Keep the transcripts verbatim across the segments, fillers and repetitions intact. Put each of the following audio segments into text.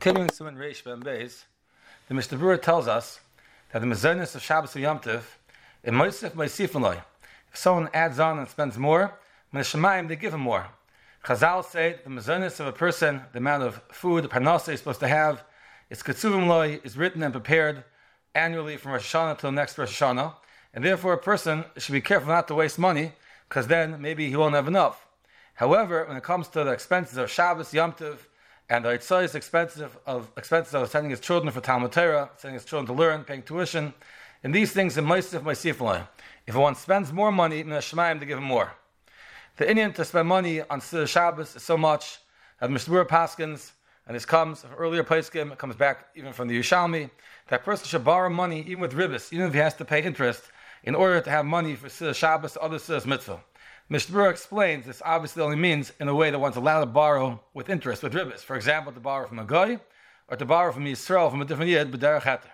Continuing Siman Reish Ben Beis, the Mishnah Berurah tells us that the mezonos of Shabbos and Yom Tov, in Moisef Moisifin Loi, if someone adds on and spends more, when the Shemayim they give him more. Chazal say the mezonos of a person, the amount of food, the parnasa is supposed to have, its Ketzuvim Loi is written and prepared annually from Rosh Hashanah till next Rosh Hashanah, and therefore a person should be careful not to waste money, because then maybe he won't have enough. However, when it comes to the expenses of Shabbos, Yom Tov, and the Yitzhak's expenses of, of expenses of sending his children for Talmud Torah, sending his children to learn, paying tuition, and these things in Moisef Moisifin. If one spends more money, in the Shemayim to give him more. The Indian to spend money on Siddur Shabbos is so much that Mishnah Berurah paskins, and this comes from earlier poskim, it comes back even from the Yerushalmi, that person should borrow money even with ribbis, even if he has to pay interest, in order to have money for Siddur Shabbos or other Siddur mitzvah. Mishnah Berurah explains this obviously only means in a way that one's allowed to borrow with interest, with ribbis. For example, to borrow from a guy, or to borrow from Yisrael, from a different yid, b'derech heter.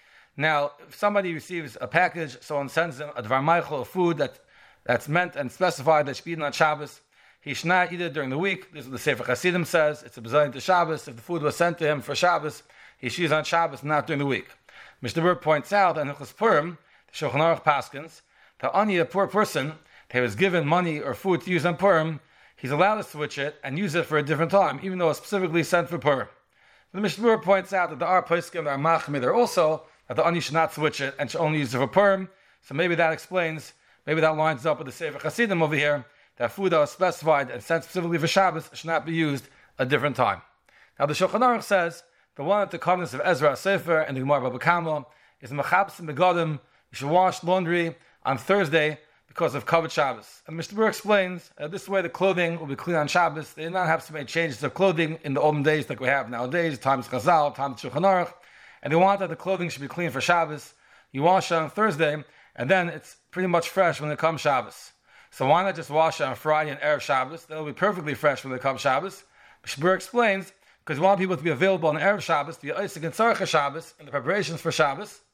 Now, if somebody receives a package, someone sends him a dvar meichel, of food that, that's meant and specified that should be eaten on Shabbos, he should not eat it during the week. This is what the Sefer Hasidim says. It's a bezayin to Shabbos. If the food was sent to him for Shabbos, he should eat on Shabbos, not during the week. Mishnah Berurah points out that in Hilchos Purim, the Shulchan Aruch paskins, that only a poor person he was given money or food to use on Purim, he's allowed to switch it and use it for a different time, even though it's specifically sent for Purim. The Mishnah Berurah points out that the Ar Poskim, the Ar Machmir, there also that the Ani should not switch it and should only use it for Purim. So maybe that explains, maybe that lines up with the Sefer Hasidim over here, that food that was specified and sent specifically for Shabbos should not be used a different time. Now the Shulchan Aruch says the one at the covenants of Ezra Sefer and the Gemara Baba Kama is Mechabsim Begadim. You should wash laundry on Thursday because of Kavod Shabbos. And Mishnah Berurah explains uh, this way the clothing will be clean on Shabbos. They did not have to make changes of clothing in the olden days like we have nowadays, times Chazal, times Shulchan Aruch, and they want that the clothing should be clean for Shabbos. You wash it on Thursday, and then it's pretty much fresh when it comes Shabbos. So why not just wash it on Friday and Erev Shabbos? Then it'll be perfectly fresh when it comes Shabbos. Mishnah Berurah explains, because we want people to be available on Erev Shabbos, to be Isaac and Tzarech Shabbos, in the preparations for Shabbos.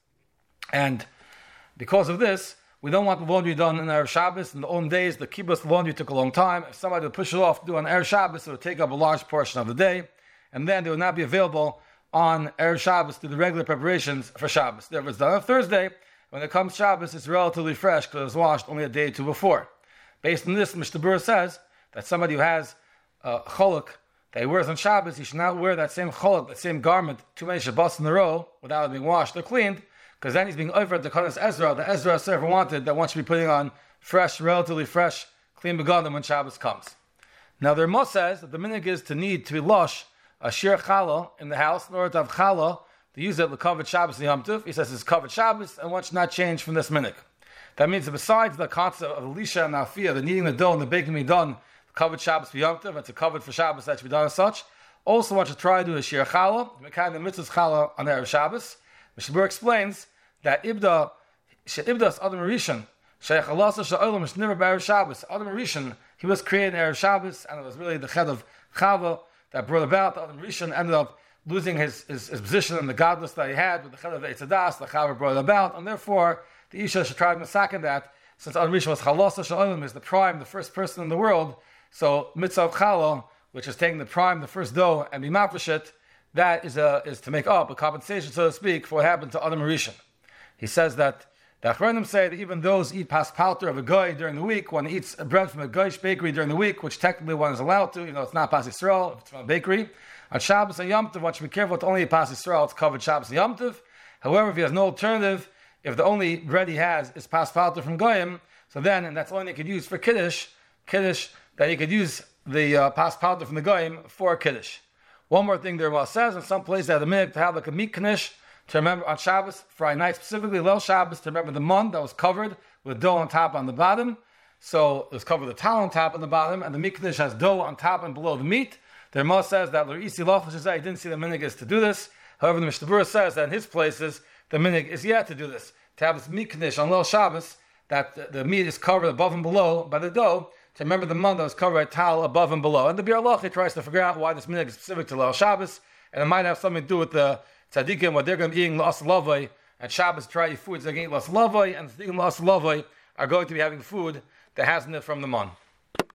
And because of this, we don't want the laundry done in Erev Shabbos. In the old days, the kibbutz laundry took a long time. If somebody would push it off to do on Erev Shabbos, it would take up a large portion of the day, and then they would not be available on Erev Shabbos to do the regular preparations for Shabbos. Therefore, it's done on Thursday. When it comes Shabbos, it's relatively fresh because it was washed only a day or two before. Based on this, Mishnah Berurah says that somebody who has a choluk that he wears on Shabbos, he should not wear that same choluk, that same garment, too many Shabbos in a row without it being washed or cleaned, because then he's being over at the Kodesh Ezra. The Ezra Sefer wanted that one should be putting on fresh, relatively fresh, clean begadim when Shabbos comes. Now the Rama says that the minhag is to need to be lush a shir challah in the house in order to have challah to use it l'kavod Shabbos and Yom Tov. He says it's kavod Shabbos and one should not change from this minhag. That means that besides the concept of Elisha and Afia, the kneading the dough and the baking being done, kavod Shabbos for Yom Tov, it's a kavod for Shabbos that should be done as such. Also one should try to do a shir challah, the kind of mitzvahs challah on Erev Shabbos. Mishnah Berurah explains that Ibda, Ibdas Adam Rishon, Sheikh Alasa Sha'olam is never by Erev Shabbos. Adam Rishon, he was created in Erev Shabbos, and it was really the head of Chava that brought about. Adam Rishon ended up losing his, his, his position in the godless that he had with the head of Eitzadas, the Chava brought about, and therefore the Isha should try to massacre that, since Adam Rishon was Chalasa Sha'olam, is the prime, the first person in the world. So Mitzvah of Challah, which is taking the prime, the first dough, and be mafresh, that is, a, is to make up a compensation, so to speak, for what happened to Adam Rishon. He says that the Achronim say that even those eat paspalter of a goy during the week, one eats bread from a goyish bakery during the week, which technically one is allowed to, you know, it's not pas Yisrael, if it's from a bakery. On Shabbos and Yom Tov, one should be careful to only eat pas Yisrael, it's covered Shabbos and Yom Tov. However, if he has no alternative, if the only bread he has is paspalter from goyim, so then, and that's only he could use for kiddush, kiddush, that he could use the uh, paspalter from the goyim for kiddush. One more thing there says, in some places they have the minhag to have like a meat knish, to remember on Shabbos, Friday night specifically, Leil Shabbos, to remember the mun that was covered with dough on top on the bottom. So it was covered with a towel on top and the bottom, and the mikdash has dough on top and below the meat. The Rama says that L'isi Lach he didn't see the minhag is to do this. However, the Mishnah Berurah says that in his places, the minhag is yet to do this. To have this mikdash on Leil Shabbos, that the, the meat is covered above and below by the dough, to remember the mun that was covered by a towel above and below. And the Biur Halacha tries to figure out why this minhag is specific to Leil Shabbos, and it might have something to do with the tzaddikim, what they're going to be eating las lavoi, and Shabbos try foods they're going to eat las lavoi, and the tzaddikim las lavoi are going to be having food that has in it from the mun.